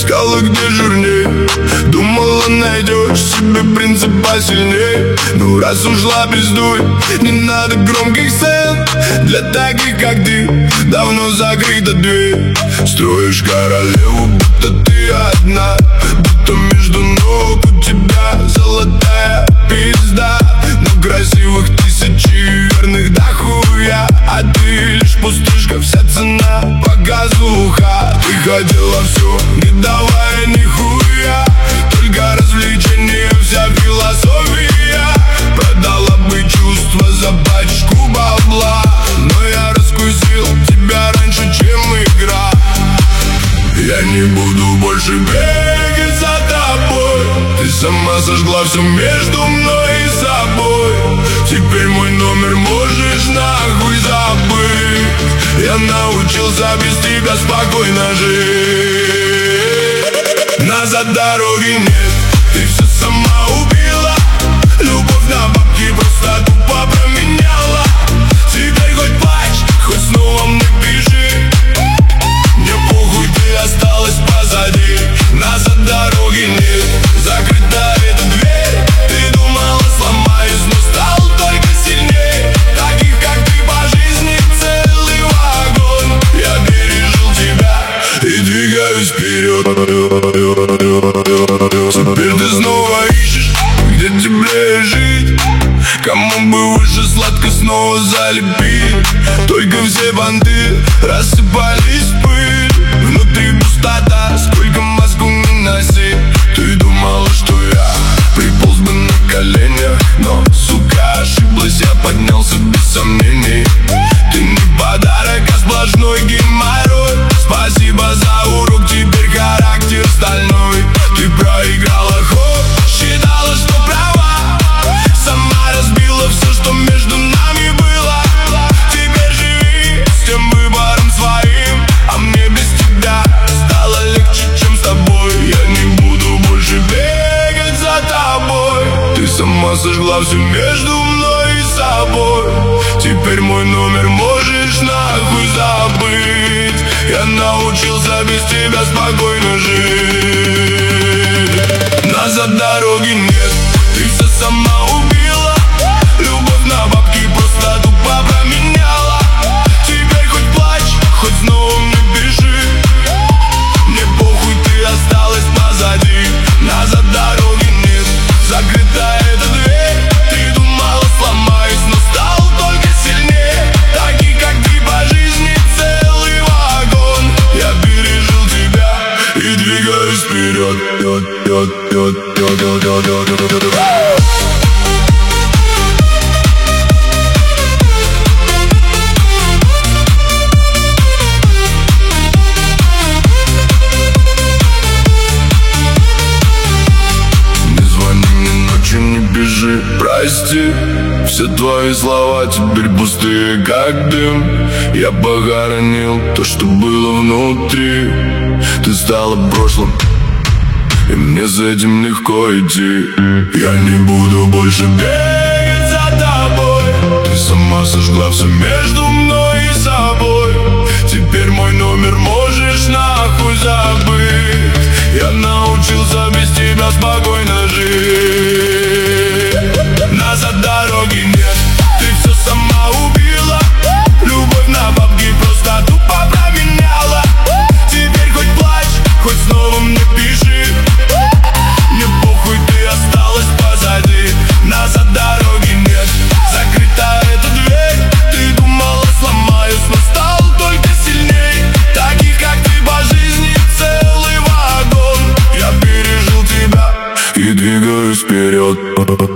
искала, где жирней. Думала, найдешь себе принципа сильней. Ну раз ушла, пиздуй, не надо громких сцен. Для таких, как ты, давно закрыта дверь. Строишь королеву, будто ты одна, будто между ног у тебя золотая пизда. Но красивых тысячи, верных до хуя, а ты лишь пустышка, вся цена показуха. Ты хотела все, не давая нихуя, только развлечения, вся философия. Продала бы чувства за пачку бабла, но я раскусил тебя раньше, чем игра. Я не буду больше бегать за тобой. Ты сама сожгла все между мной и собой. Теперь мой номер можешь нахуй забыть. Я научился без тебя спокойно жить. Назад дороги нет, ты все сама убила. Любовь на бабки просто тупо променяла. Теперь хоть плачь, хоть снова мне пиши. Мне похуй, ты осталась позади. Назад дороги нет, закрыта эта дверь. Ты думала, сломаюсь, но стал только сильней. Таких, как ты, по жизни целый вагон. Я пережил тебя и двигаюсь вперед. Теперь ты снова ищешь, где теплее жить. Кому бы выше сладко снова залепить. Только все банды рассыпались в пыль. Внутри пустота, сколько маску не носи. Ты думала, что я приполз бы на коленях, но, сука, ошиблась, я поднялся без сомнений. Ты не подарок, а сплошной геморрой. Спасибо за урок, теперь характер стальной. Ты проиграла ход, считала, что права. Сама разбила все, что между нами было. Теперь живи с тем выбором своим, а мне без тебя стало легче, чем с тобой. Я не буду больше бегать за тобой. Ты сама сожгла все между мной и собой. Теперь мой номер можешь нахуй забыть. Я научился без тебя спокойно жить. Назад дороги нет, ты все сама убила. Любовь на бабки просто тупо променяла. Теперь хоть плачь, хоть снова мне пиши. Мне похуй, ты осталась позади. Назад дороги нет, закрыта эта дверь. Ты думала, сломаюсь, но стал только сильнее. Такие, как ты, по жизни целый вагон. Я пережил тебя и двигаюсь вперед. Прости, все твои слова теперь пустые, как дым. Я похоронил то, что было внутри. Ты стала прошлым, и мне с этим легко идти. Я не буду больше бегать за тобой. Ты сама сожгла все между мной и собой. Теперь мой номер можешь нахуй забыть. Я научился без тебя спокойно жить. Назад дороги нет, ты все сама убила. Любовь на бабки просто тупо променяла. Теперь хоть плачь, хоть снова мне пиши. Мне похуй, ты осталась позади. Назад дороги нет, закрыта эта дверь. Ты думала, сломаюсь, но стал только сильней. Таких, как ты, по жизни целый вагон. Я пережил тебя и двигаюсь вперед.